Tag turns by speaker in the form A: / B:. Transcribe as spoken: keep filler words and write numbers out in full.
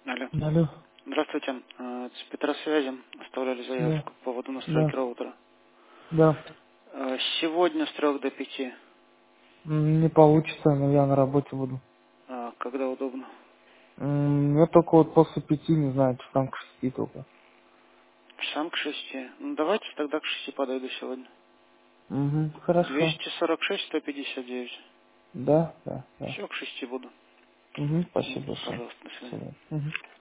A: Алло.
B: Алло.
A: Здравствуйте. Э, С Петросвязи оставляли
B: Да.
A: заявку по поводу настройки
B: Да.
A: роутера.
B: Да.
A: Э, Сегодня с трех до пяти.
B: М, Не получится, но я на работе буду.
A: А, Когда удобно?
B: М, Я только вот после пяти, не знаю, часам к шести только.
A: Часам к шести. Ну, давайте тогда к шести подойду сегодня.
B: Угу. Хорошо.
A: двести сорок шесть сто пятьдесят девять.
B: Да, да, да.
A: Все, к шести буду.
B: Угу.
A: М,
B: Спасибо большое.
A: Пожалуйста, до свидания.
B: Спасибо. Мгм.